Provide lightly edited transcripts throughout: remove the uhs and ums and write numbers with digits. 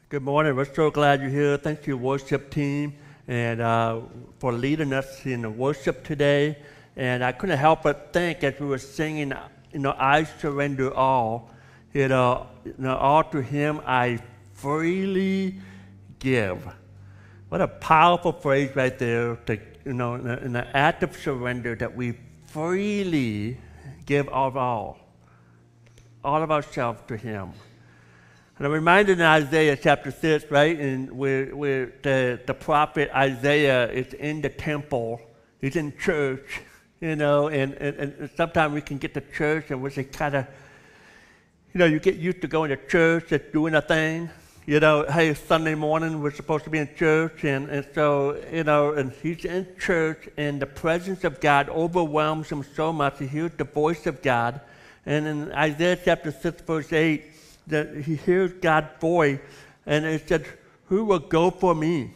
Good morning. We're so glad you're here. Thanks to your worship team and for leading us in the worship today. And I couldn't help but think as we were singing, I surrender all. All to Him I freely give. What a powerful phrase right there. In the act of surrender that we freely give of all of ourselves to Him. And I'm reminded in Isaiah chapter 6, right, and where the prophet Isaiah is in the temple, he's in church, and sometimes we can get to church and we're just kind of, you get used to going to church, just doing a thing. Hey, Sunday morning we're supposed to be in church, and so, and he's in church, and the presence of God overwhelms him so much. He hears the voice of God. And in Isaiah chapter 6, verse 8, that he hears God's voice, and it said, "Who will go for me?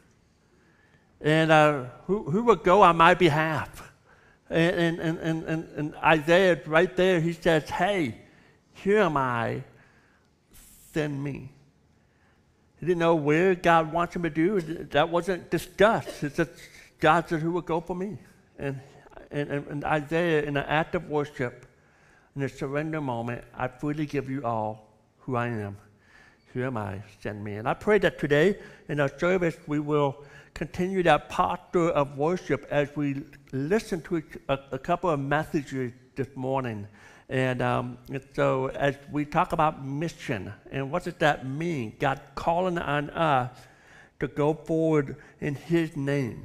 And who will go on my behalf?" And Isaiah, right there, he says, "Hey, here am I, send me." He didn't know where God wants him to do. That wasn't discussed. It's just God said, "Who will go for me?" And Isaiah, in an act of worship, in a surrender moment, I freely give you all who I am. Here am I, send me. And I pray that today in our service we will continue that posture of worship as we listen to a couple of messages this morning. And so as we talk about mission, and what does that mean? God calling on us to go forward in His name.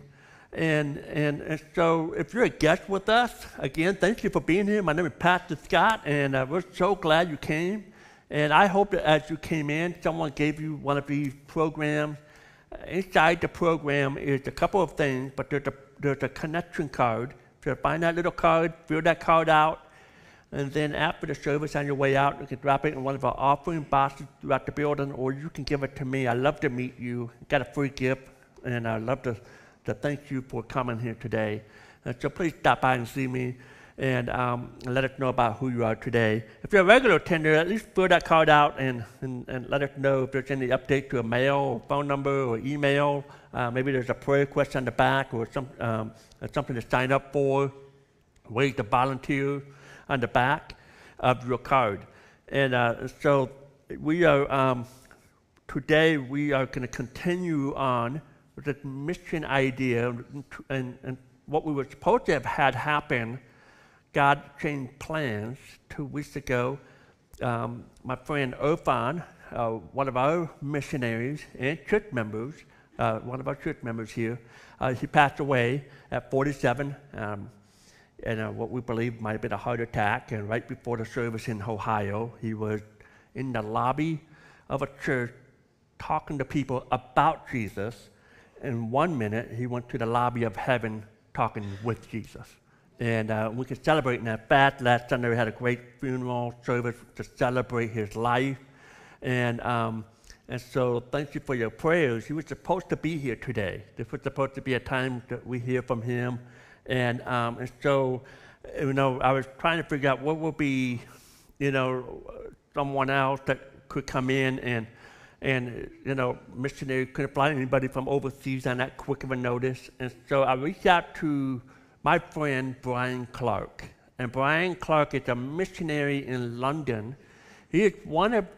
And so if you're a guest with us, again, thank you for being here. My name is Pastor Scott, and we're so glad you came. And I hope that as you came in, someone gave you one of these programs. Inside the program is a couple of things, but there's a connection card. So find that little card, fill that card out, and then after the service on your way out, you can drop it in one of our offering boxes throughout the building, or you can give it to me. I'd love to meet you. Got a free gift, and I'd love to thank you for coming here today. So please stop by and see me and let us know about who you are today. If you're a regular attender, at least fill that card out and let us know if there's any update to a mail or phone number or email. Maybe there's a prayer request on the back or something to sign up for, ways to volunteer on the back of your card. And so we are, today we are going to continue on with this mission idea, and what we were supposed to have had happen. God changed plans 2 weeks ago. My friend Irfan, one of our missionaries and church members, one of our church members here, he passed away at 47, and what we believe might have been a heart attack. And right before the service in Ohio, he was in the lobby of a church talking to people about Jesus. In 1 minute, he went to the lobby of heaven talking with Jesus. And we can celebrate in that fact. Last Sunday, we had a great funeral service to celebrate his life. And so thank you for your prayers. He was supposed to be here today. This was supposed to be a time that we hear from him. And so, I was trying to figure out what would be, someone else that could come in and missionary couldn't fly anybody from overseas on that quick of a notice. And so I reached out to my friend Brian Clark. And Brian Clark is a missionary in London. He is one of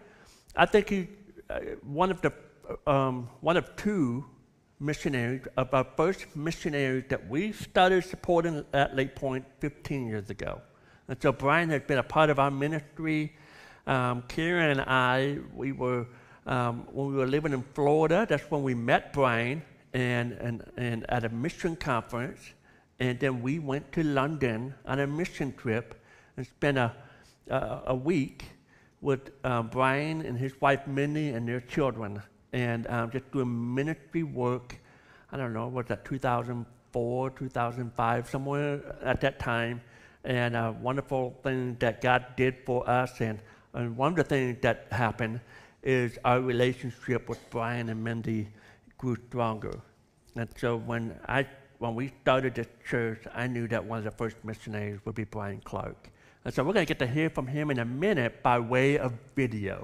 two missionaries, of our first missionaries that we started supporting at Lake Point 15 years ago. And so Brian has been a part of our ministry. Karen and I, when we were living in Florida, that's when we met Brian and at a mission conference. And then we went to London on a mission trip and spent a week with Brian and his wife Mindy and their children, and just doing ministry work. I don't know, was that 2004, 2005, somewhere at that time. And a wonderful thing that God did for us. And one of the things that happened is our relationship with Brian and Mindy grew stronger. And so when we started this church, I knew that one of the first missionaries would be Brian Clark. And so we're going to get to hear from him in a minute by way of video.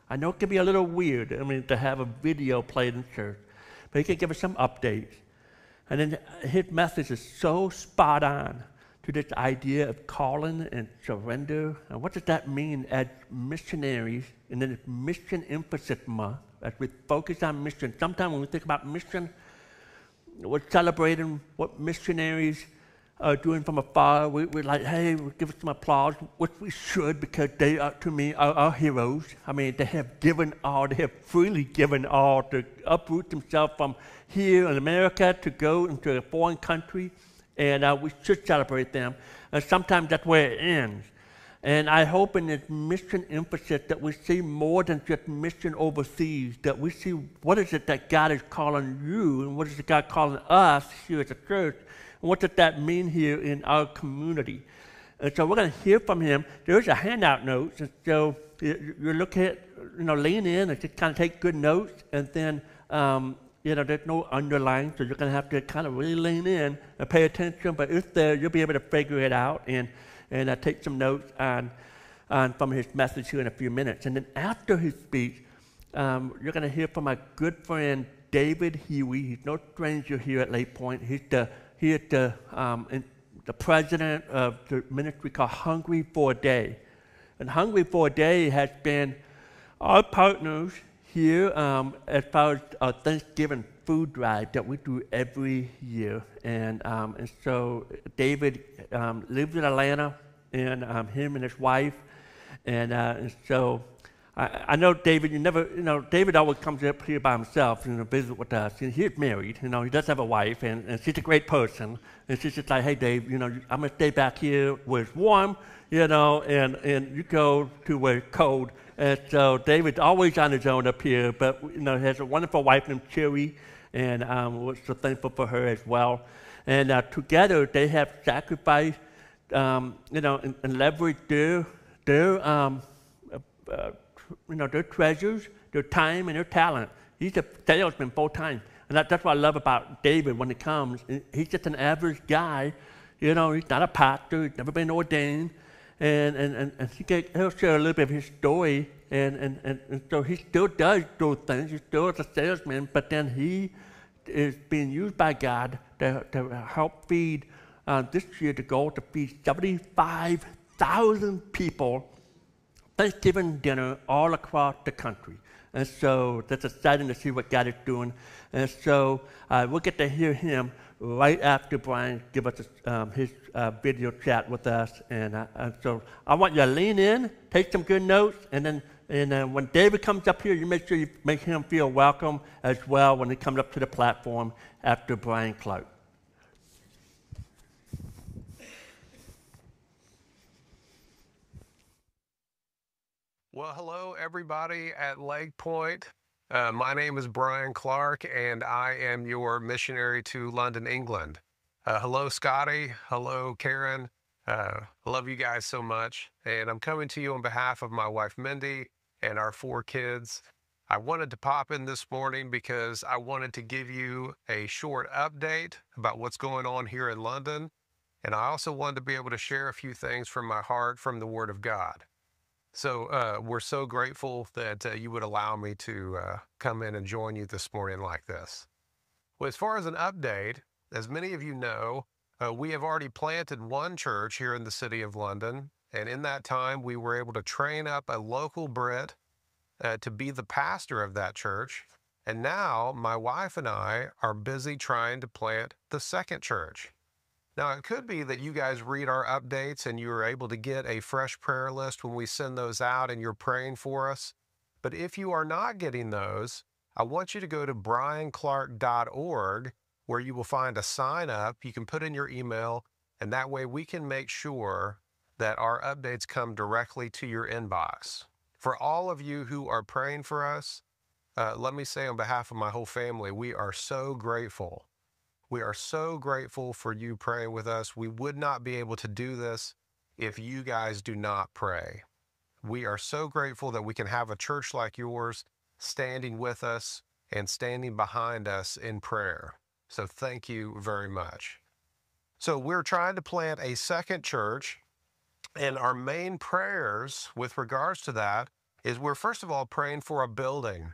I know it can be a little weird, to have a video played in church, but he can give us some updates. And then his message is so spot on to this idea of calling and surrender. And what does that mean as missionaries? And then it's Mission Emphasis Month, as we focus on mission. Sometimes when we think about mission, we're celebrating what missionaries are doing from afar. We're like, hey, we'll give us some applause, which we should, because they are, to me, are heroes. They have given all, they have freely given all to uproot themselves from here in America to go into a foreign country, and we should celebrate them. And sometimes that's where it ends. And I hope in this mission emphasis that we see more than just mission overseas, that we see what is it that God is calling you, and what is it God calling us here at the church, and what does that mean here in our community. And so we're going to hear from him. There's a handout notes, and so you look at, lean in and just kind of take good notes, and then, there's no underline, so you're going to have to kind of really lean in and pay attention, but it's there, you'll be able to figure it out, and take some notes on from his message here in a few minutes. And then after his speech, you're going to hear from my good friend David Huey. He's no stranger here at Lake Point. He's the president of the ministry called Hungry for a Day. And Hungry for a Day has been our partners here as far as our Thanksgiving food drive that we do every year. And so David lives in Atlanta, and him and his wife. And so I know David, David always comes up here by himself, visit with us. And he's married, he does have a wife, and she's a great person. And she's just like, hey, Dave, I'm going to stay back here where it's warm, and you go to where it's cold. And so David's always on his own up here, but, he has a wonderful wife named Cherry, and we're so thankful for her as well. And together they have sacrificed, and leveraged their treasures, their time, and their talent. He's a salesman full time. And that's what I love about David when he comes. He's just an average guy. He's not a pastor. He's never been ordained. And he'll share a little bit of his story. And so he still does those things. He still is a salesman, but then he is being used by God to help feed, this year the goal to feed 75,000 people Thanksgiving dinner all across the country. And so that's exciting to see what God is doing. And so we'll get to hear him right after Brian give us his video chat with us. And so I want you to lean in, take some good notes, and then when David comes up here, you make sure you make him feel welcome as well when he comes up to the platform after Brian Clark. Well, hello, everybody at Lake Point. My name is Brian Clark, and I am your missionary to London, England. Hello, Scotty. Hello, Karen. I love you guys so much. And I'm coming to you on behalf of my wife, Mindy, and our 4 kids. I wanted to pop in this morning because I wanted to give you a short update about what's going on here in London. And I also wanted to be able to share a few things from my heart from the Word of God. So we're so grateful that you would allow me to come in and join you this morning like this. Well, as far as an update, as many of you know, we have already planted one church here in the city of London. And in that time, we were able to train up a local Brit to be the pastor of that church. And now my wife and I are busy trying to plant the second church. Now, it could be that you guys read our updates and you're able to get a fresh prayer list when we send those out and you're praying for us. But if you are not getting those, I want you to go to brianclark.org, where you will find a sign up. You can put in your email, and that way we can make sure that our updates come directly to your inbox. For all of you who are praying for us, let me say on behalf of my whole family, we are so grateful. We are so grateful for you praying with us. We would not be able to do this if you guys do not pray. We are so grateful that we can have a church like yours standing with us and standing behind us in prayer. So thank you very much. So we're trying to plant a second church, and our main prayers with regards to that is we're first of all praying for a building.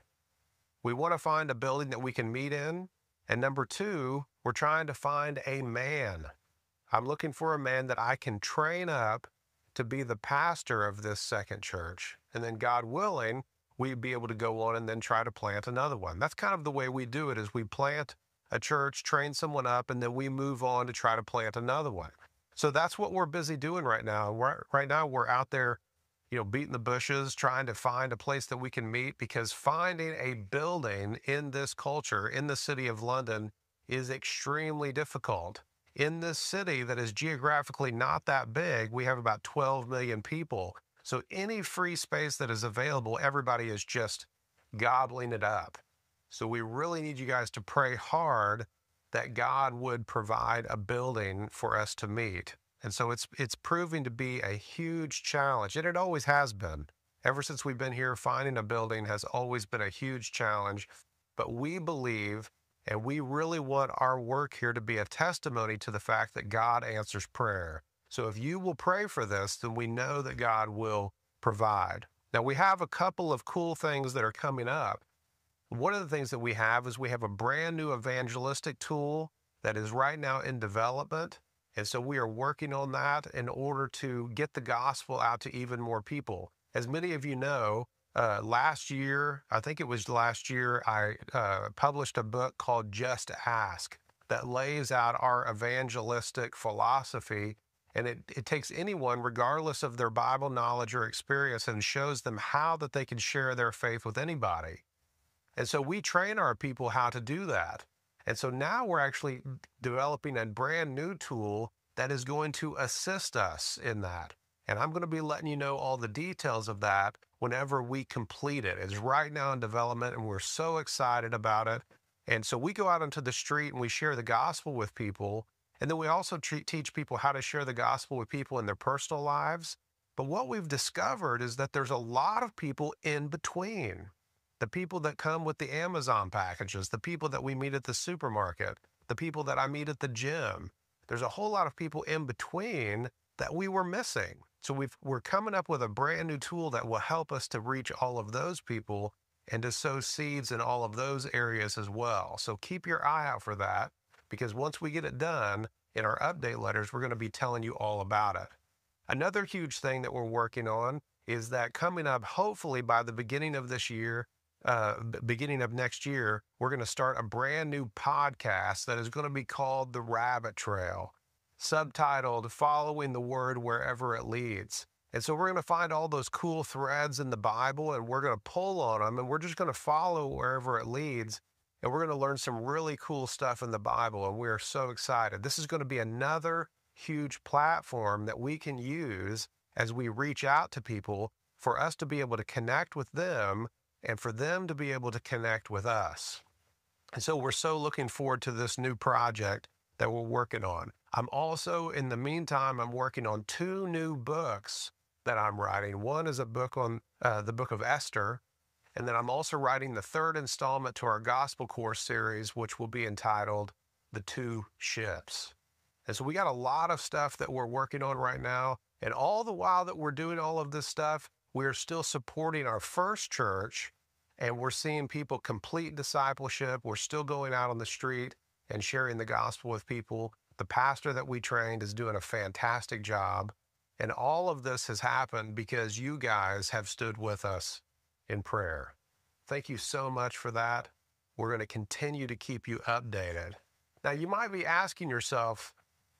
We want to find a building that we can meet in. And number two, we're trying to find a man. I'm looking for a man that I can train up to be the pastor of this second church. And then God willing, we'd be able to go on and then try to plant another one. That's kind of the way we do it, is we plant a church, train someone up, and then we move on to try to plant another one. So that's what we're busy doing right now. Right now we're out there, beating the bushes, trying to find a place that we can meet, because finding a building in this culture, in the city of London, is extremely difficult. In this city that is geographically not that big, we have about 12 million people. So any free space that is available, everybody is just gobbling it up. So we really need you guys to pray hard that God would provide a building for us to meet. And so it's proving to be a huge challenge, and it always has been. Ever since we've been here, finding a building has always been a huge challenge. But we believe, and we really want our work here to be a testimony to the fact that God answers prayer. So if you will pray for this, then we know that God will provide. Now, we have a couple of cool things that are coming up. One of the things that we have is we have a brand new evangelistic tool that is right now in development. And so we are working on that in order to get the gospel out to even more people. As many of you know, last year, I think it was last year, I published a book called Just Ask that lays out our evangelistic philosophy. And it takes anyone, regardless of their Bible knowledge or experience, and shows them how that they can share their faith with anybody. And so we train our people how to do that. And so now we're actually developing a brand new tool that is going to assist us in that. And I'm going to be letting you know all the details of that whenever we complete it. It's right now in development, and we're so excited about it. And so we go out into the street and we share the gospel with people. And then we also teach people how to share the gospel with people in their personal lives. But what we've discovered is that there's a lot of people in between. The people that come with the Amazon packages, the people that we meet at the supermarket, the people that I meet at the gym. There's a whole lot of people in between that we were missing. So we're coming up with a brand new tool that will help us to reach all of those people and to sow seeds in all of those areas as well. So keep your eye out for that, because once we get it done, in our update letters, we're going to be telling you all about it. Another huge thing that we're working on is that coming up, hopefully by the beginning of this year, beginning of next year, we're going to start a brand new podcast that is going to be called The Rabbit Trail, subtitled Following the Word Wherever It Leads. And so we're going to find all those cool threads in the Bible, and we're going to pull on them, and we're just going to follow wherever it leads. And we're going to learn some really cool stuff in the Bible, and we're so excited. This is going to be another huge platform that we can use as we reach out to people, for us to be able to connect with them and for them to be able to connect with us. And so we're so looking forward to this new project that we're working on. I'm also, in the meantime, I'm working on 2 new books that I'm writing. One is a book on the book of Esther, and then I'm also writing the 3rd installment to our Gospel Course series, which will be entitled The 2 Ships. And so we got a lot of stuff that we're working on right now. And all the while that we're doing all of this stuff, we're still supporting our first church, and we're seeing people complete discipleship. We're still going out on the street and sharing the gospel with people. The pastor that we trained is doing a fantastic job. And all of this has happened because you guys have stood with us in prayer. Thank you so much for that. We're going to continue to keep you updated. Now, you might be asking yourself,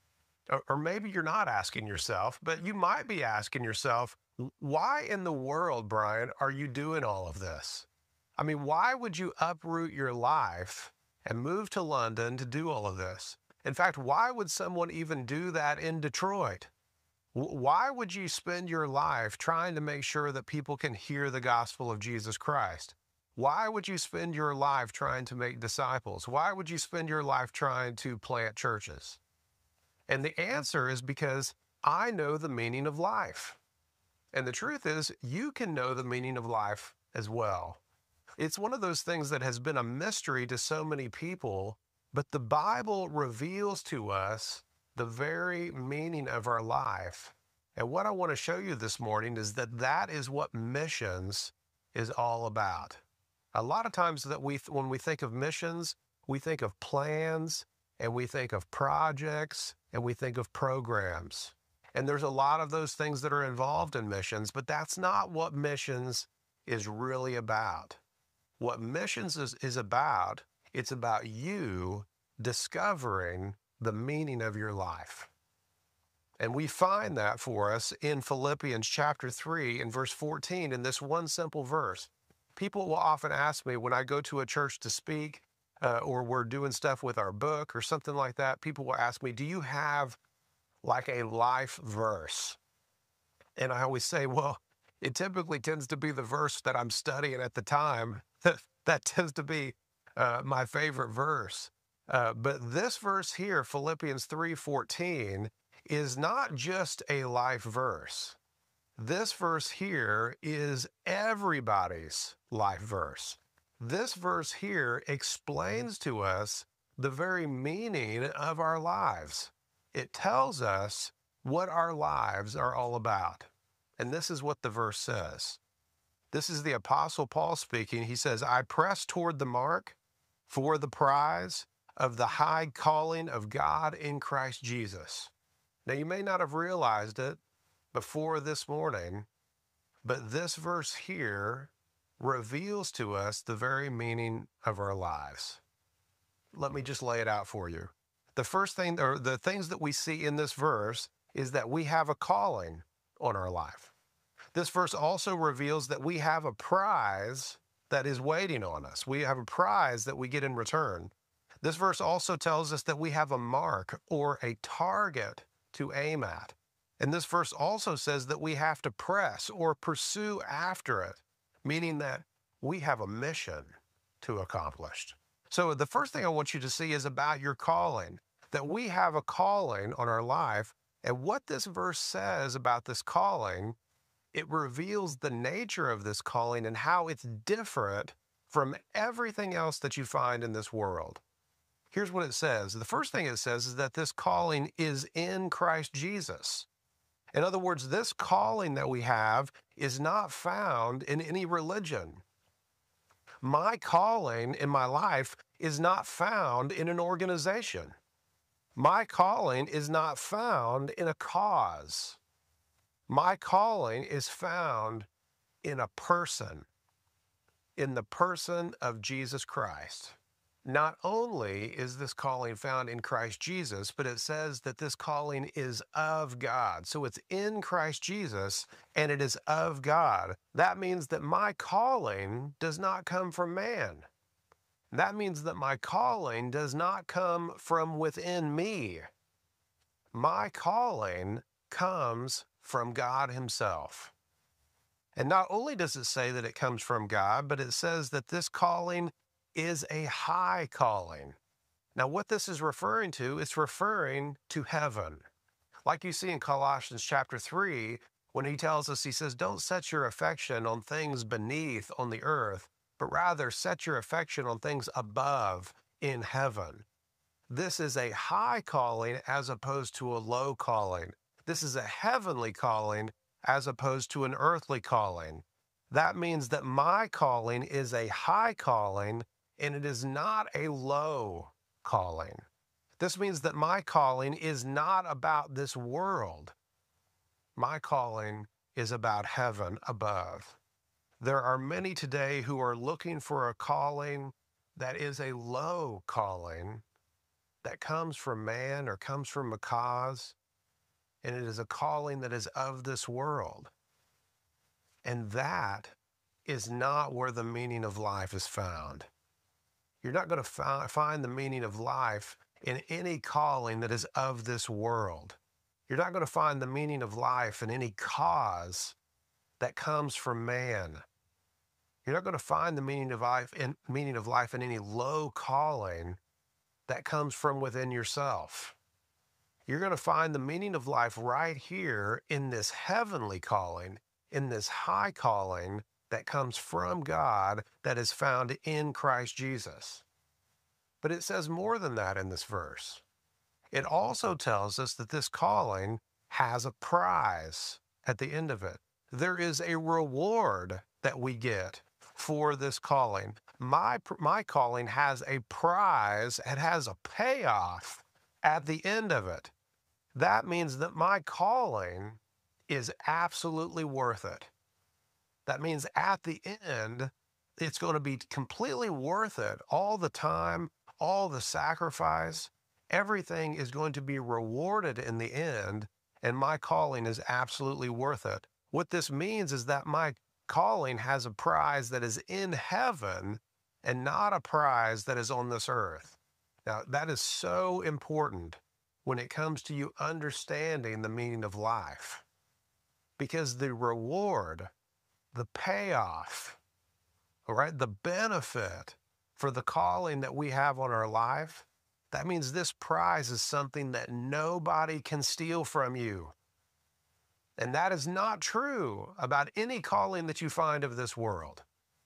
or maybe you're not asking yourself, but you might be asking yourself, why in the world, Brian, are you doing all of this? I mean, why would you uproot your life and move to London to do all of this? In fact, why would someone even do that in Detroit? Why would you spend your life trying to make sure that people can hear the gospel of Jesus Christ? Why would you spend your life trying to make disciples? Why would you spend your life trying to plant churches? And the answer is because I know the meaning of life. And the truth is, you can know the meaning of life as well. It's one of those things that has been a mystery to so many people, but the Bible reveals to us the very meaning of our life. And what I want to show you this morning is that that is what missions is all about. A lot of times that when we think of missions, we think of plans and we think of projects and we think of programs. And there's a lot of those things that are involved in missions, but that's not what missions is really about. What missions is about, it's about you discovering the meaning of your life. And we find that for us in Philippians chapter 3 and verse 14 in this one simple verse. People will often ask me when I go to a church to speak or we're doing stuff with our book or something like that, people will ask me, do you have like a life verse? And I always say, well, it typically tends to be the verse that I'm studying at the time. That tends to be my favorite verse. But this verse here, Philippians 3:14, is not just a life verse. This verse here is everybody's life verse. This verse here explains to us the very meaning of our lives. It tells us what our lives are all about. And this is what the verse says. This is the Apostle Paul speaking. He says, I press toward the mark for the prize of the high calling of God in Christ Jesus. Now, you may not have realized it before this morning, but this verse here reveals to us the very meaning of our lives. Let me just lay it out for you. The first thing, or the things that we see in this verse, is that we have a calling on our life. This verse also reveals that we have a prize that is waiting on us. We have a prize that we get in return. This verse also tells us that we have a mark or a target to aim at. And this verse also says that we have to press or pursue after it, meaning that we have a mission to accomplish. So the first thing I want you to see is about your calling, that we have a calling on our life. And what this verse says about this calling, it reveals the nature of this calling and how it's different from everything else that you find in this world. Here's what it says. The first thing it says is that this calling is in Christ Jesus. In other words, this calling that we have is not found in any religion. My calling in my life is not found in an organization. My calling is not found in a cause. My calling is found in a person, in the person of Jesus Christ. Not only is this calling found in Christ Jesus, but it says that this calling is of God. So it's in Christ Jesus and it is of God. That means that my calling does not come from man. That means that my calling does not come from within me. My calling comes from God Himself. And not only does it say that it comes from God, but it says that this calling is a high calling. Now, what this is referring to, it's referring to heaven. Like you see in Colossians chapter 3, when he tells us, he says, don't set your affection on things beneath on the earth, but rather set your affection on things above in heaven. This is a high calling as opposed to a low calling. This is a heavenly calling as opposed to an earthly calling. That means that my calling is a high calling and it is not a low calling. This means that my calling is not about this world. My calling is about heaven above. There are many today who are looking for a calling that is a low calling that comes from man or comes from a cause, and it is a calling that is of this world. And that is not where the meaning of life is found. You're not going to find the meaning of life in any calling that is of this world. You're not going to find the meaning of life in any cause that comes from man. You're not going to find the meaning of life in any low calling that comes from within yourself. You're going to find the meaning of life right here in this heavenly calling, in this high calling that comes from God, that is found in Christ Jesus. But it says more than that in this verse. It also tells us that this calling has a prize at the end of it. There is a reward that we get for this calling. My calling has a prize, it has a payoff at the end of it. That means that my calling is absolutely worth it. That means at the end, it's going to be completely worth it. All the time, all the sacrifice, everything is going to be rewarded in the end, and my calling is absolutely worth it. What this means is that my calling has a prize that is in heaven and not a prize that is on this earth. Now, that is so important when it comes to you understanding the meaning of life, because the reward, the payoff, all right, the benefit for the calling that we have on our life, that means this prize is something that nobody can steal from you. And that is not true about any calling that you find of this world.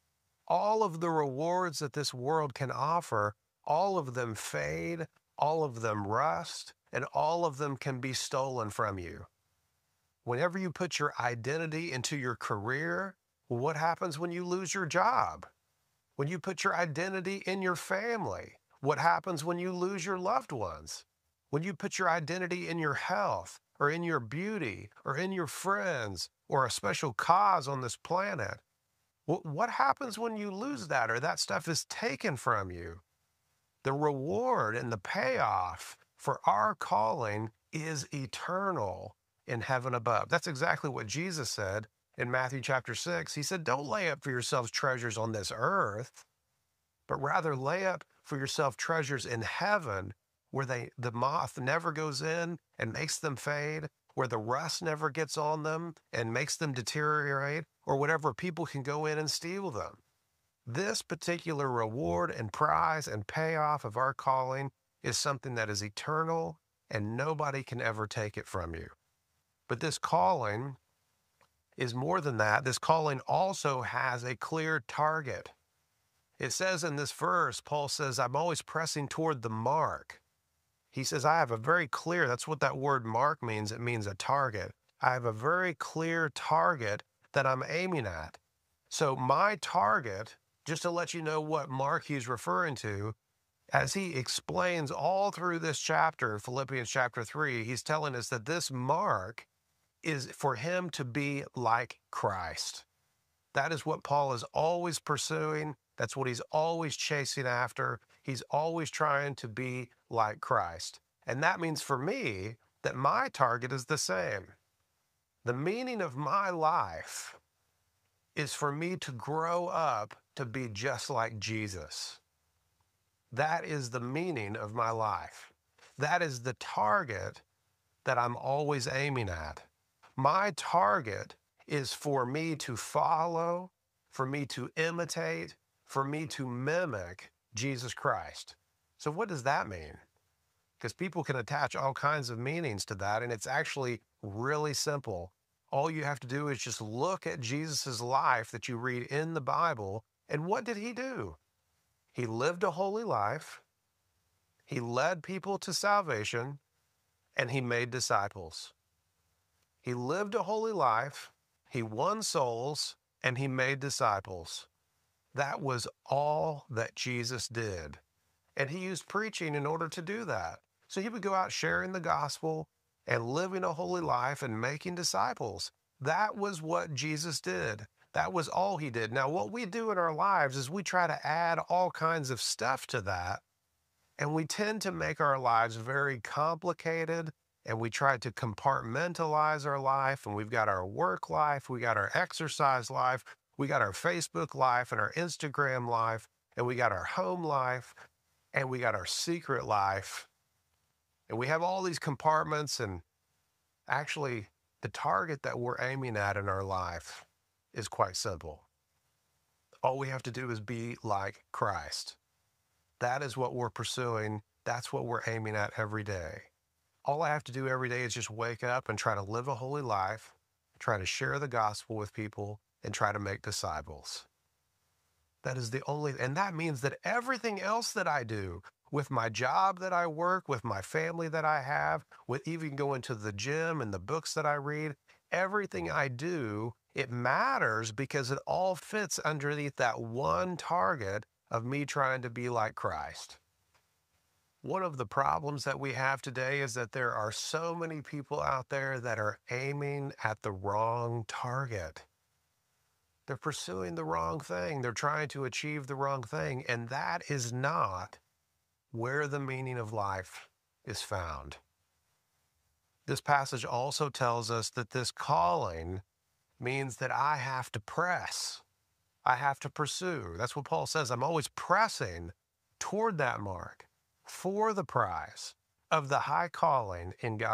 All of the rewards that this world can offer, all of them fade, all of them rust, and all of them can be stolen from you. Whenever you put your identity into your career, what happens when you lose your job? When you put your identity in your family, what happens when you lose your loved ones? When you put your identity in your health, or in your beauty, or in your friends, or a special cause on this planet, what happens when you lose that or that stuff is taken from you? The reward and the payoff for our calling is eternal in heaven above. That's exactly what Jesus said in Matthew chapter 6. He said, don't lay up for yourselves treasures on this earth, but rather lay up for yourself treasures in heaven, where the moth never goes in and makes them fade, where the rust never gets on them and makes them deteriorate, or whatever people can go in and steal them. This particular reward and prize and payoff of our calling is something that is eternal and nobody can ever take it from you. But this calling is more than that. This calling also has a clear target. It says in this verse, Paul says, I'm always pressing toward the mark. He says, I have a very clear, that's what that word mark means. It means a target. I have a very clear target that I'm aiming at. So my target, just to let you know what mark he's referring to, as he explains all through this chapter, Philippians chapter 3, he's telling us that this mark is for him to be like Christ. That is what Paul is always pursuing. That's what he's always chasing after. He's always trying to be like Christ. And that means for me that my target is the same. The meaning of my life is for me to grow up to be just like Jesus. That is the meaning of my life. That is the target that I'm always aiming at. My target is for me to follow, for me to imitate, for me to mimic Jesus Christ. So what does that mean? Because people can attach all kinds of meanings to that, and it's actually really simple. All you have to do is just look at Jesus' life that you read in the Bible, and what did he do? He lived a holy life, he led people to salvation, and he made disciples. He lived a holy life, he won souls, and he made disciples. That was all that Jesus did. And he used preaching in order to do that. So he would go out sharing the gospel and living a holy life and making disciples. That was what Jesus did. That was all he did. Now, what we do in our lives is we try to add all kinds of stuff to that, and we tend to make our lives very complicated, and we try to compartmentalize our life, and we've got our work life, we got our exercise life, we got our Facebook life and our Instagram life, and we got our home life, and we got our secret life. And we have all these compartments, and actually the target that we're aiming at in our life is quite simple. All we have to do is be like Christ. That is what we're pursuing. That's what we're aiming at every day. All I have to do every day is just wake up and try to live a holy life, try to share the gospel with people, and try to make disciples. That is the only, and that means that everything else that I do, with my job that I work, with my family that I have, with even going to the gym and the books that I read, everything I do It matters because it all fits underneath that one target of me trying to be like Christ. One of the problems that we have today is that there are so many people out there that are aiming at the wrong target. They're pursuing the wrong thing. They're trying to achieve the wrong thing. And that is not where the meaning of life is found. This passage also tells us that this calling means that I have to press. I have to pursue. That's what Paul says. I'm always pressing toward that mark for the prize of the high calling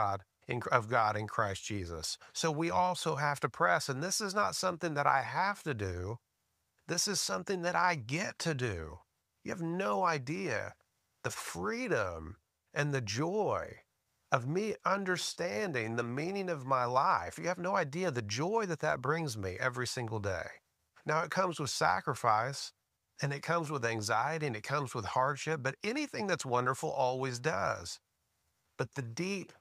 of God in Christ Jesus. So we also have to press. And this is not something that I have to do. This is something that I get to do. You have no idea the freedom and the joy of me understanding the meaning of my life. You have no idea the joy that that brings me every single day. Now, it comes with sacrifice, and it comes with anxiety, and it comes with hardship, but anything that's wonderful always does. But the deep,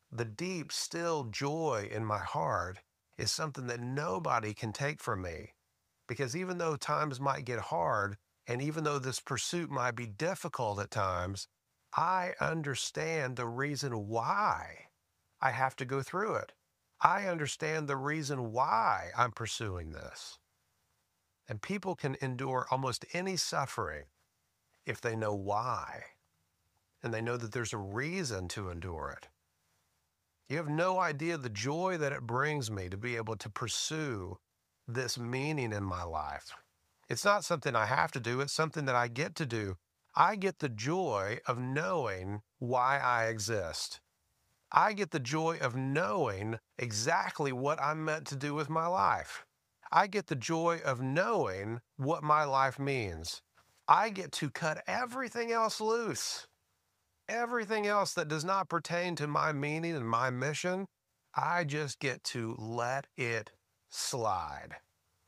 still joy in my heart is something that nobody can take from me. Because even though times might get hard, and even though this pursuit might be difficult at times, I understand the reason why I have to go through it. I understand the reason why I'm pursuing this. And people can endure almost any suffering if they know why, and they know that there's a reason to endure it. You have no idea the joy that it brings me to be able to pursue this meaning in my life. It's not something I have to do, it's something that I get to do. I get the joy of knowing why I exist. I get the joy of knowing exactly what I'm meant to do with my life. I get the joy of knowing what my life means. I get to cut everything else loose. Everything else that does not pertain to my meaning and my mission, I just get to let it slide.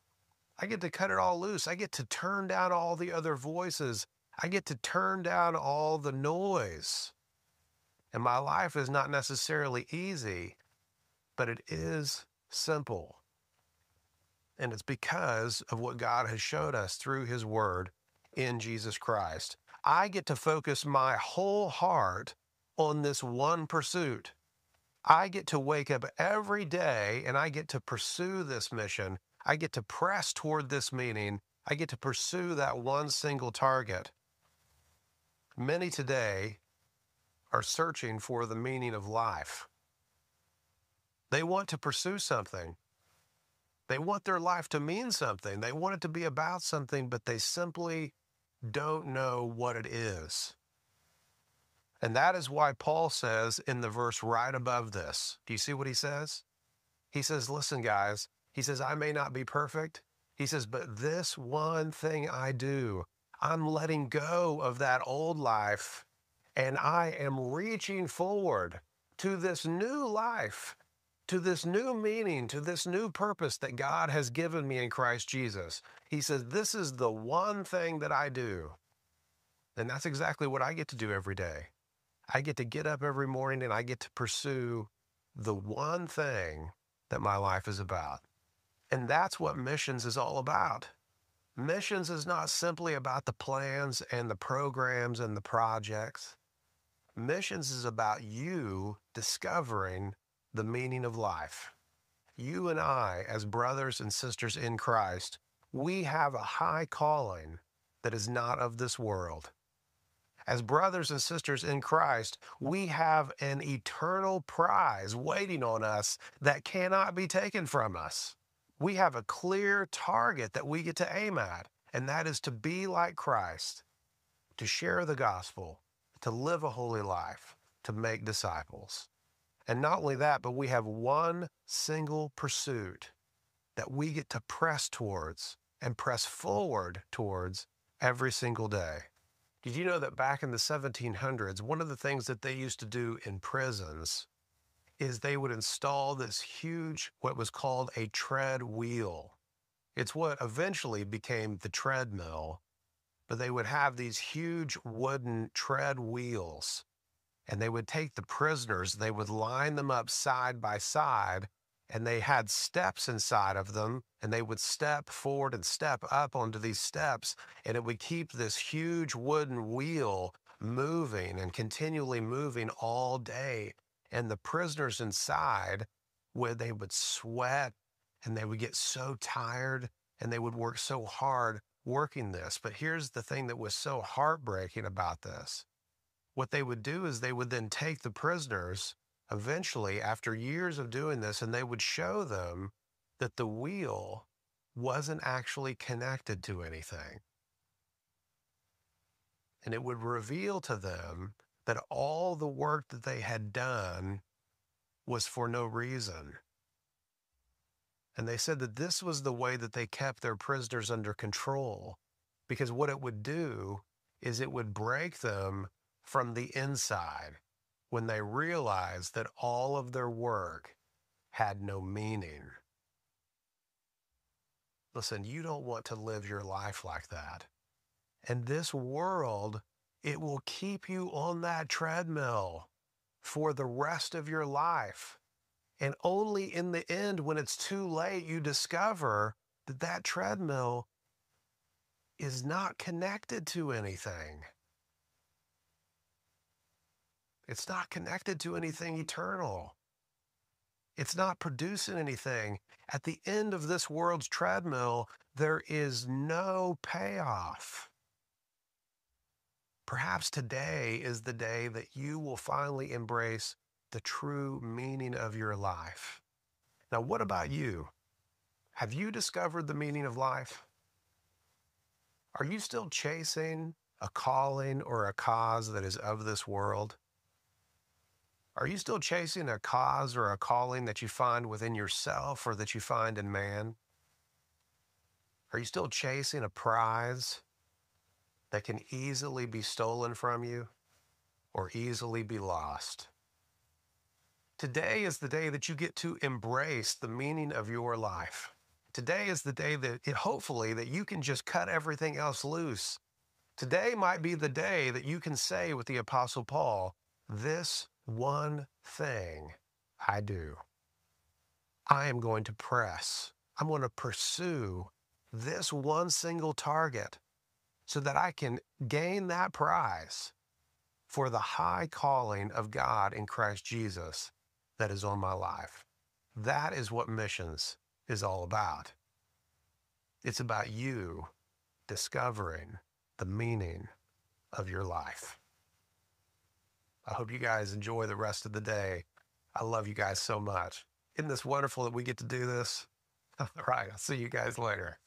I get to cut it all loose. I get to turn down all the other voices. I get to turn down all the noise. And my life is not necessarily easy, but it is simple. And it's because of what God has showed us through His Word in Jesus Christ. I get to focus my whole heart on this one pursuit. I get to wake up every day and I get to pursue this mission. I get to press toward this meaning. I get to pursue that one single target. Many today are searching for the meaning of life. They want to pursue something. They want their life to mean something. They want it to be about something, but they simply don't know what it is. And that is why Paul says in the verse right above this, do you see what he says? He says, listen, guys, he says, I may not be perfect. He says, but this one thing I do, I'm letting go of that old life and I am reaching forward to this new life, to this new meaning, to this new purpose that God has given me in Christ Jesus. He says, this is the one thing that I do. And that's exactly what I get to do every day. I get to get up every morning and I get to pursue the one thing that my life is about. And that's what missions is all about. Missions is not simply about the plans and the programs and the projects. Missions is about you discovering the meaning of life. You and I, as brothers and sisters in Christ, we have a high calling that is not of this world. As brothers and sisters in Christ, we have an eternal prize waiting on us that cannot be taken from us. We have a clear target that we get to aim at, and that is to be like Christ, to share the gospel, to live a holy life, to make disciples. And not only that, but we have one single pursuit that we get to press towards and press forward towards every single day. Did you know that back in the 1700s, one of the things that they used to do in prisons is they would install this huge, what was called a tread wheel. It's what eventually became the treadmill, but they would have these huge wooden tread wheels, and they would take the prisoners, they would line them up side by side, and they had steps inside of them, and they would step forward and step up onto these steps, and it would keep this huge wooden wheel moving and continually moving all day. And the prisoners inside, where they would sweat and they would get so tired and they would work so hard working this. But here's the thing that was so heartbreaking about this. What they would do is they would then take the prisoners eventually after years of doing this, and they would show them that the wheel wasn't actually connected to anything. And it would reveal to them that all the work that they had done was for no reason. And they said that this was the way that they kept their prisoners under control, because what it would do is it would break them from the inside when they realized that all of their work had no meaning. Listen, you don't want to live your life like that. And this world, it will keep you on that treadmill for the rest of your life. And only in the end, when it's too late, you discover that that treadmill is not connected to anything. It's not connected to anything eternal. It's not producing anything. At the end of this world's treadmill, there is no payoff. Perhaps today is the day that you will finally embrace the true meaning of your life. Now, what about you? Have you discovered the meaning of life? Are you still chasing a calling or a cause that is of this world? Are you still chasing a cause or a calling that you find within yourself or that you find in man? Are you still chasing a prize that can easily be stolen from you or easily be lost? Today is the day that you get to embrace the meaning of your life. Today is the day that hopefully that you can just cut everything else loose. Today might be the day that you can say with the Apostle Paul, "This one thing I do. I am going to press. I'm going to pursue this one single target so that I can gain that prize for the high calling of God in Christ Jesus that is on my life." That is what missions is all about. It's about you discovering the meaning of your life. I hope you guys enjoy the rest of the day. I love you guys so much. Isn't this wonderful that we get to do this? All right, I'll see you guys later.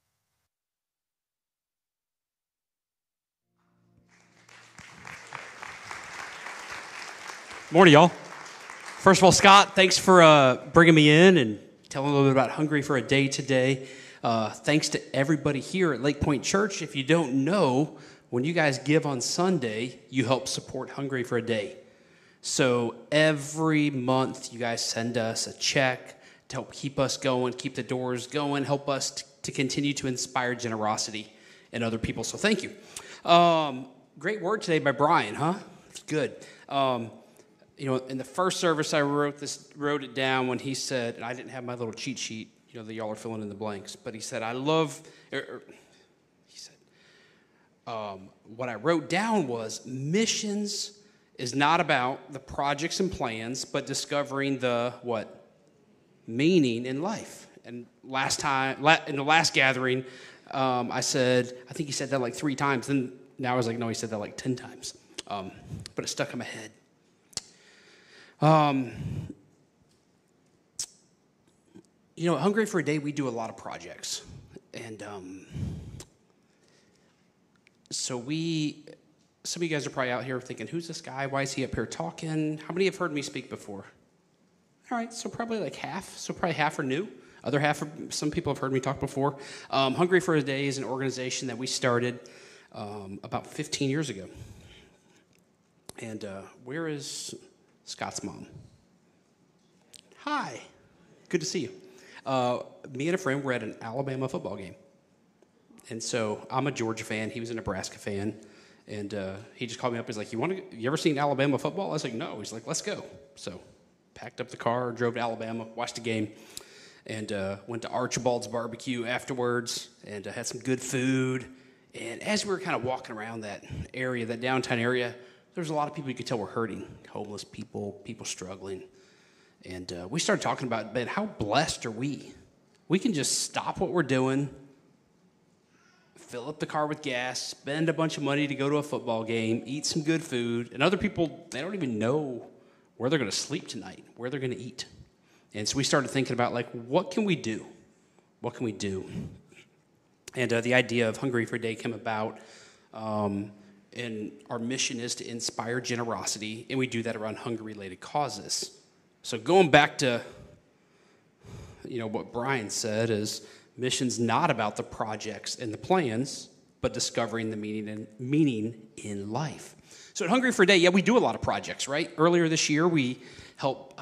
Morning, y'all. First of all, Scott, thanks for bringing me in and telling a little bit about Hungry for a Day today. Thanks to everybody here at Lake Point Church. If you don't know, when you guys give on Sunday, you help support Hungry for a Day. So every month, you guys send us a check to help keep us going, keep the doors going, help us to continue to inspire generosity in other people. So thank you. Great word today by Brian, huh? It's good. In the first service, I wrote it down when he said, and I didn't have my little cheat sheet, that y'all are filling in the blanks, but he said, what I wrote down was missions is not about the projects and plans, but discovering the, meaning in life. And in the last gathering, I think he said that like 3 times. Then now I was like, no, he said that like 10 times. But it stuck in my head. Hungry for a Day, we do a lot of projects. And some of you guys are probably out here thinking, who's this guy? Why is he up here talking? How many have heard me speak before? All right, so probably like half. So probably half are new. Other half, some people have heard me talk before. Hungry for a Day is an organization that we started about 15 years ago. And where is Scott's mom? Hi, good to see you. Me and a friend were at an Alabama football game. And so I'm a Georgia fan. He was a Nebraska fan. And he just called me up. He's like, you ever seen Alabama football? I was like, no. He's like, let's go. So packed up the car, drove to Alabama, watched the game, and went to Archibald's Barbecue afterwards, and had some good food. And as we were kind of walking around that area, that downtown area, there was a lot of people you could tell were hurting, homeless people, people struggling. And we started talking about, man, how blessed are we? We can just stop what we're doing, fill up the car with gas, spend a bunch of money to go to a football game, eat some good food, and other people, they don't even know where they're going to sleep tonight, where they're going to eat. And so we started thinking about, like, what can we do? What can we do? And the idea of Hungry for a Day came about, and our mission is to inspire generosity, and we do that around hunger-related causes. So going back to, what Brian said is, mission's not about the projects and the plans, but discovering the meaning in life. So at Hungry for a Day, we do a lot of projects, right? Earlier this year, we helped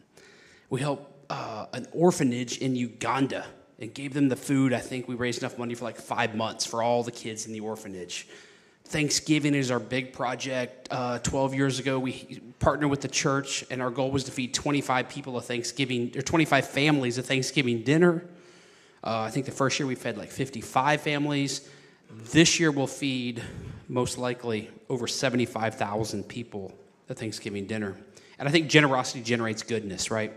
an orphanage in Uganda and gave them the food. I think we raised enough money for like 5 months for all the kids in the orphanage. Thanksgiving is our big project. 12 years ago, we partnered with the church, and our goal was to feed 25 people a Thanksgiving, or 25 families a Thanksgiving dinner. I think the first year we fed like 55 families. This year we'll feed, most likely, over 75,000 people a Thanksgiving dinner. And I think generosity generates goodness, right?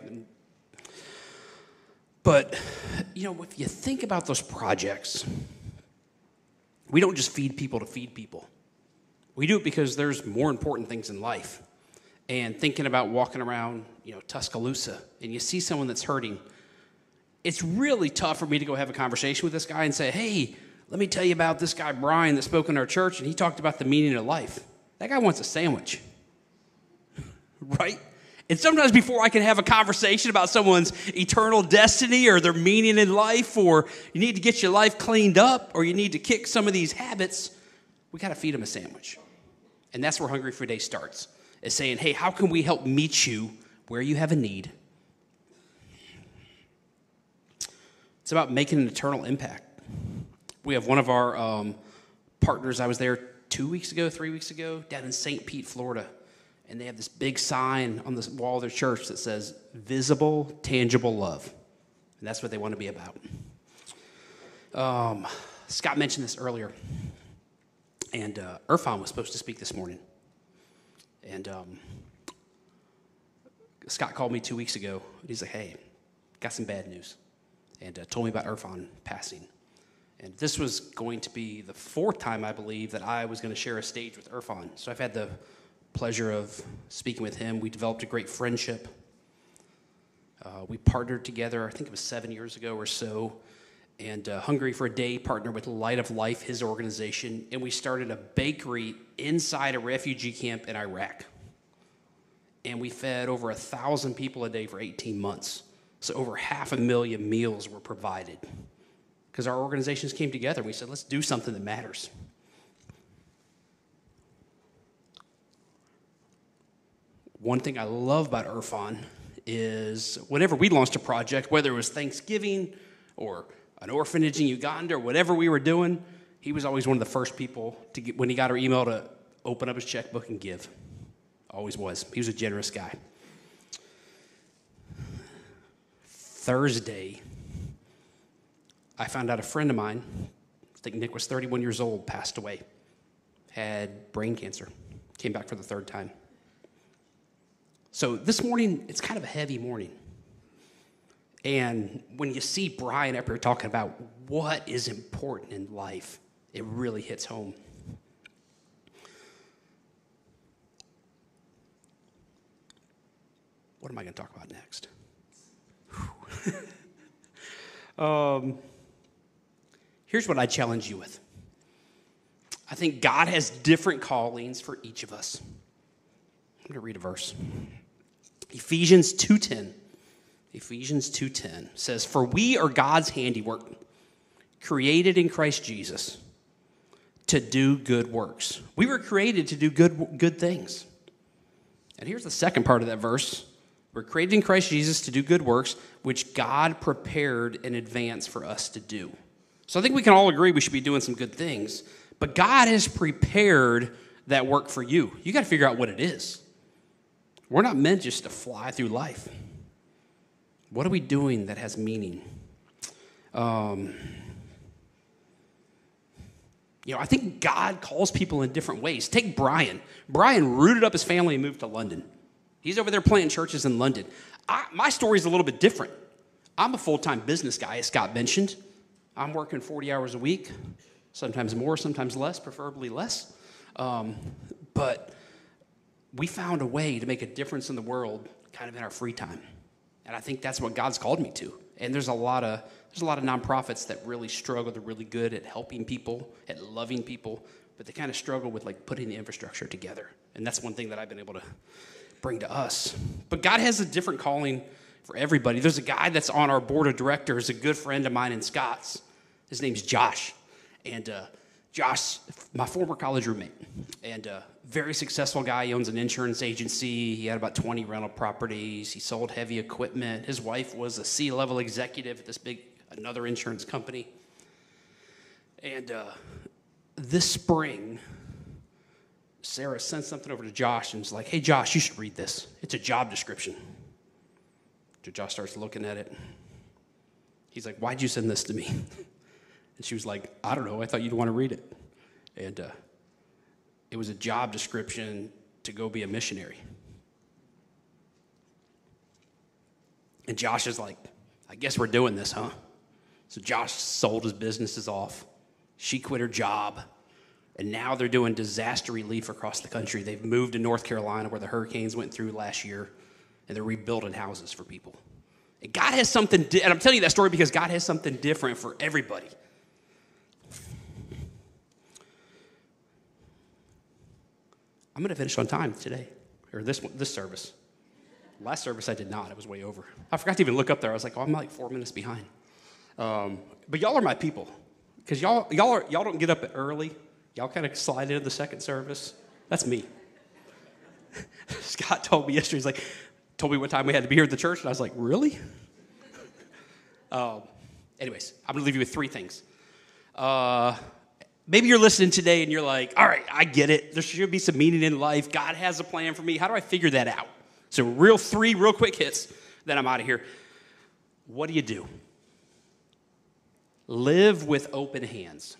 But, if you think about those projects, we don't just feed people to feed people. We do it because there's more important things in life. And thinking about walking around, Tuscaloosa, and you see someone that's hurting, it's really tough for me to go have a conversation with this guy and say, hey, let me tell you about this guy, Brian, that spoke in our church, and he talked about the meaning of life. That guy wants a sandwich, right? And sometimes before I can have a conversation about someone's eternal destiny or their meaning in life, or you need to get your life cleaned up, or you need to kick some of these habits, we got to feed them a sandwich. And that's where Hungry for a Day starts, is saying, hey, how can we help meet you where you have a need? It's about making an eternal impact. We have one of our partners, I was there 3 weeks ago, down in St. Pete, Florida. And they have this big sign on the wall of their church that says, visible, tangible love. And that's what they want to be about. Scott mentioned this earlier. And Irfan was supposed to speak this morning. And Scott called me 2 weeks ago. He's like, hey, got some bad news. And told me about Irfan passing. And this was going to be the 4th time, I believe, that I was going to share a stage with Irfan. So I've had the pleasure of speaking with him. We developed a great friendship. We partnered together, I think it was 7 years ago or so. And Hungry for a Day partnered with Light of Life, his organization. And we started a bakery inside a refugee camp in Iraq. And we fed over 1,000 people a day for 18 months. So over 500,000 meals were provided. Because our organizations came together and we said, let's do something that matters. One thing I love about Irfan is whenever we launched a project, whether it was Thanksgiving or an orphanage in Uganda or whatever we were doing, he was always one of the first people to get, when he got our email, to open up his checkbook and give. Always was. He was a generous guy. Thursday, I found out a friend of mine, I think Nick was 31 years old, passed away, had brain cancer, came back for the 3rd time. So this morning, it's kind of a heavy morning. And when you see Brian up here talking about what is important in life, it really hits home. What am I going to talk about next? Here's what I challenge you with. I think God has different callings for each of us. I'm going to read a verse. Ephesians 2:10. Ephesians 2:10 says, "For we are God's handiwork, created in Christ Jesus to do good works." We were created to do good things. And here's the second part of that verse. We're created in Christ Jesus to do good works, which God prepared in advance for us to do. So I think we can all agree we should be doing some good things, but God has prepared that work for you. You got to figure out what it is. We're not meant just to fly through life. What are we doing that has meaning? I think God calls people in different ways. Take Brian. Brian rooted up his family and moved to London. He's over there planting churches in London. My story is a little bit different. I'm a full-time business guy, as Scott mentioned. I'm working 40 hours a week, sometimes more, sometimes less, preferably less. But we found a way to make a difference in the world kind of in our free time. And I think that's what God's called me to. And there's a lot of nonprofits that really struggle. They're really good at helping people, at loving people, but they kind of struggle with like putting the infrastructure together. And that's one thing that I've been able to bring to us. But God has a different calling for everybody. There's a guy that's on our board of directors, a good friend of mine and Scott's. His name's Josh. And Josh, my former college roommate, and very successful guy. He owns an insurance agency. He had about 20 rental properties. He sold heavy equipment. His wife was a C-level executive at another insurance company. And this spring, Sarah sent something over to Josh and was like, "Hey, Josh, you should read this. It's a job description." So Josh starts looking at it. He's like, "Why'd you send this to me?" And she was like, "I don't know. I thought you'd want to read it." And it was a job description to go be a missionary. And Josh is like, "I guess we're doing this, huh?" So Josh sold his businesses off. She quit her job. And now they're doing disaster relief across the country. They've moved to North Carolina where the hurricanes went through last year. And they're rebuilding houses for people. And God has something, and I'm telling you that story because God has something different for everybody. I'm going to finish on time today, or this service. Last service I did not. I was way over. I forgot to even look up there. I was like, I'm like 4 minutes behind. But y'all are my people, because y'all don't get up early. Y'all kind of slide into the second service. That's me. Scott told me yesterday. He's like, told me what time we had to be here at the church, and I was like, really? Anyways, I'm going to leave you with 3 things. Maybe you're listening today and you're like, all right, I get it. There should be some meaning in life. God has a plan for me. How do I figure that out? So 3 real quick hits, then I'm out of here. What do? Live with open hands.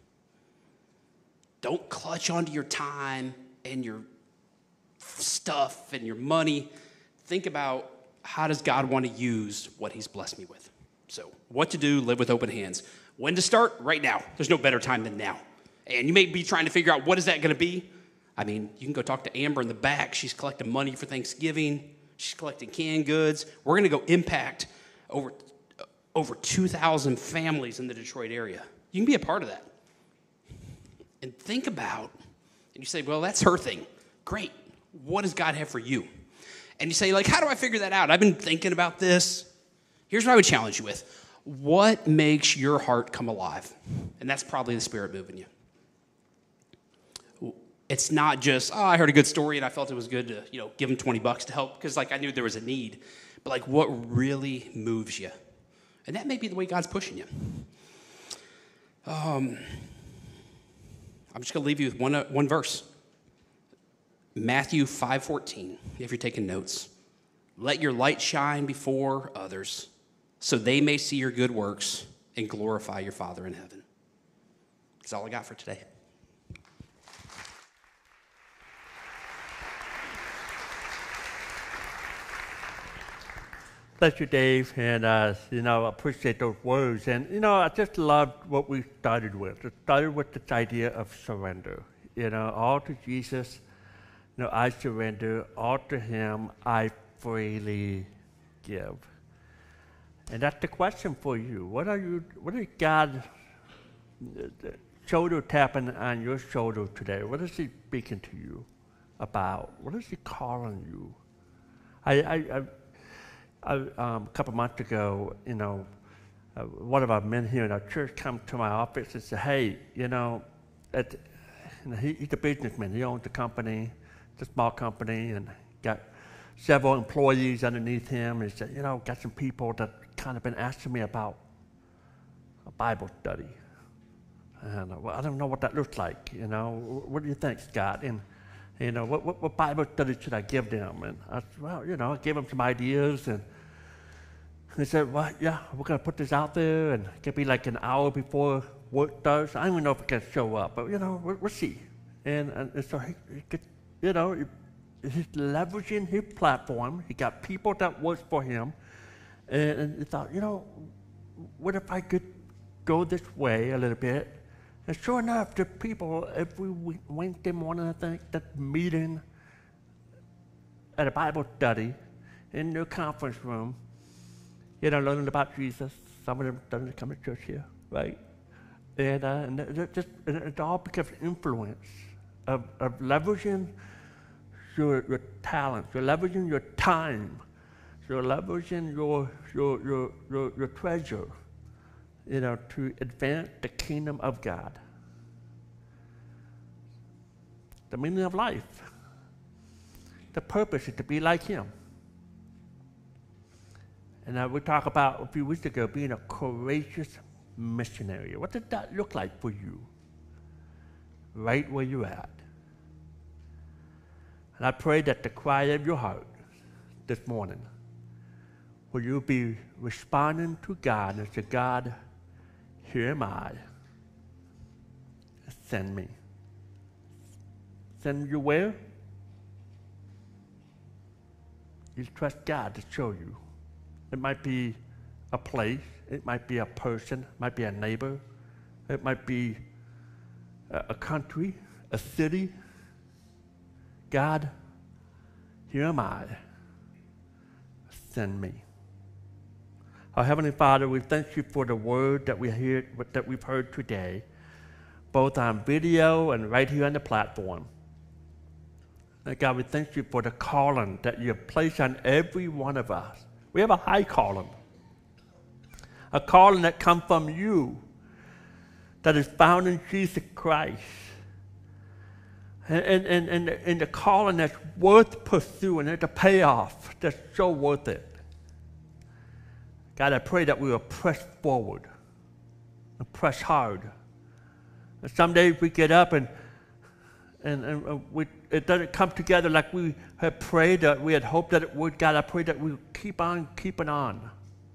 Don't clutch onto your time and your stuff and your money. Think about, how does God want to use what he's blessed me with? So what to do, live with open hands. When to start? Right now. There's no better time than now. And you may be trying to figure out, what is that going to be? I mean, you can go talk to Amber in the back. She's collecting money for Thanksgiving. She's collecting canned goods. We're going to go impact over 2,000 families in the Detroit area. You can be a part of that. And think about, and you say, well, that's her thing. Great. What does God have for you? And you say, like, how do I figure that out? I've been thinking about this. Here's what I would challenge you with. What makes your heart come alive? And that's probably the Spirit moving you. It's not just, I heard a good story and I felt it was good to, give them $20 to help because, I knew there was a need. But, what really moves you? And that may be the way God's pushing you. I'm just going to leave you with one verse. Matthew 5:14, if you're taking notes. Let your light shine before others, so they may see your good works and glorify your Father in heaven. That's all I got for today. Thank you, Dave, and I appreciate those words. And I just loved what we started with. It started with this idea of surrender. All to Jesus. I surrender. All to Him, I freely give. And that's the question for you. What is God shoulder tapping on your shoulder today? What is He speaking to you about? What is He calling you? A couple months ago, one of our men here in our church come to my office and said, "Hey, he's a businessman. He owns a company, it's a small company, and got several employees underneath him. And he said, got some people that kind of been asking me about a Bible study. And I don't know what that looks like. What do you think, Scott?" And What Bible study should I give them? And I said, well, I gave them some ideas, and he said, well, yeah, we're going to put this out there, and it could be like an hour before work starts. I don't even know if it can show up, but, we'll see. And so he could, he's leveraging his platform. He got people that work for him, and he thought, what if I could go this way a little bit? And sure enough, the people every Wednesday morning, I think, that meeting at a Bible study in their conference room, learning about Jesus. Some of them doesn't come to church here, right? And it's all because of influence of leveraging your talents, you're leveraging your time, you're leveraging your treasure, to advance the kingdom of God. The meaning of life, the purpose is to be like Him. And we talked about a few weeks ago being a courageous missionary. What does that look like for you, right where you're at? And I pray that the cry of your heart this morning, will you be responding to God and say, God, here am I. Send me. Send you where? You trust God to show you. It might be a place. It might be a person. It might be a neighbor. It might be a country, a city. God, here am I. Send me. Our Heavenly Father, we thank you for the word that we've heard today, both on video and right here on the platform. And God, we thank you for the calling that you have placed on every one of us. We have a high calling, a calling that comes from you, that is found in Jesus Christ. And the calling that's worth pursuing, and the payoff that's so worth it. God, I pray that we will press forward and press hard. And some days we get up and it doesn't come together like we had prayed, that we had hoped that it would. God, I pray that we keep on keeping on.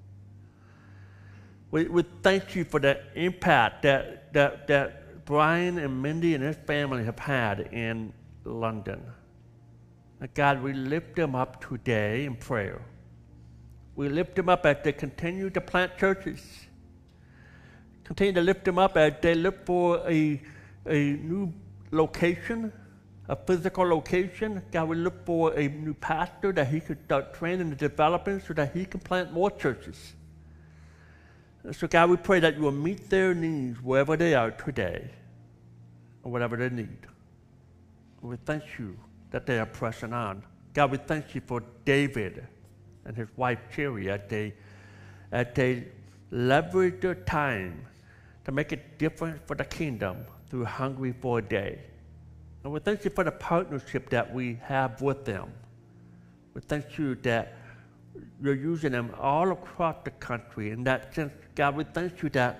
We thank you for the impact that Brian and Mindy and his family have had in London. And God, we lift them up today in prayer. We lift them up as they continue to plant churches. Continue to lift them up as they look for a new location, a physical location. God, we look for a new pastor that he could start training and developing so that he can plant more churches. So God, we pray that you will meet their needs wherever they are today, or whatever they need. We thank you that they are pressing on. God, we thank you for David and his wife Cherry as they leverage their time to make a difference for the kingdom through Hungry for a Day. And we thank you for the partnership that we have with them. We thank you that you're using them all across the country. In that sense, God, we thank you that,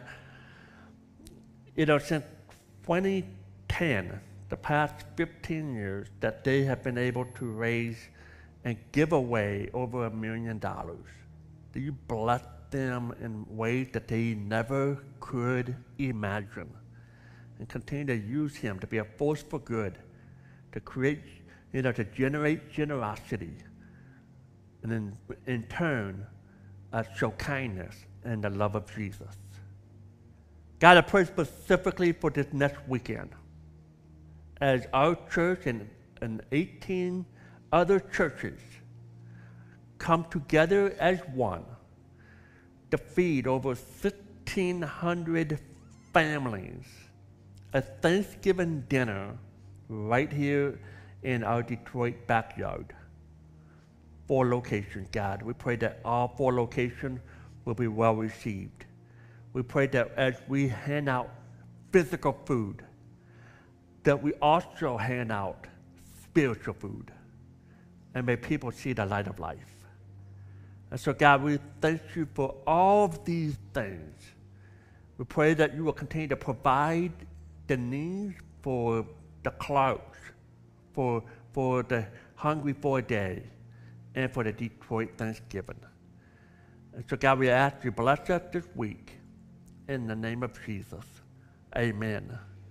since 2010, the past 15 years, that they have been able to raise and give away over $1 million. Do you bless them in ways that they never could imagine? And continue to use him to be a force for good, to create, to generate generosity, and then in turn, show kindness and the love of Jesus. God, I pray specifically for this next weekend, as our church and 18 other churches come together as one to feed over 1,500 families a Thanksgiving dinner right here in our Detroit backyard. 4 locations, God. We pray that all 4 locations will be well received. We pray that as we hand out physical food, that we also hand out spiritual food. And may people see the light of life. And so, God, we thank you for all of these things. We pray that you will continue to provide the needs for the Clarks, for the Hungry for a Day and for the Detroit Thanksgiving. And so God, we ask you, bless us this week in the name of Jesus. Amen.